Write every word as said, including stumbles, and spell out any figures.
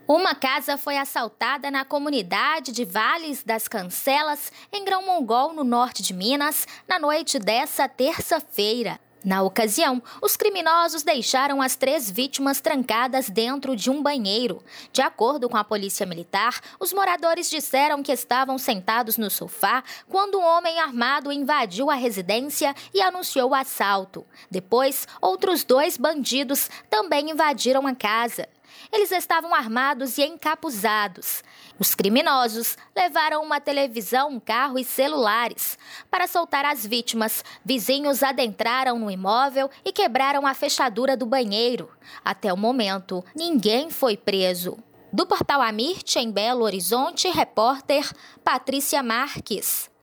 Uma casa foi assaltada na comunidade de Vales das Cancelas, em Grão Mongol, no norte de Minas, na noite dessa terça-feira. Na ocasião, os criminosos deixaram as três vítimas trancadas dentro de um banheiro. De acordo com a polícia militar, os moradores disseram que estavam sentados no sofá quando um homem armado invadiu a residência e anunciou o assalto. Depois, outros dois bandidos também invadiram a casa. Eles estavam armados e encapuzados. Os criminosos levaram uma televisão, um carro e celulares. Para soltar as vítimas, vizinhos adentraram no imóvel e quebraram a fechadura do banheiro. Até o momento, ninguém foi preso. Do Portal Amirte, em Belo Horizonte, repórter Patrícia Marques.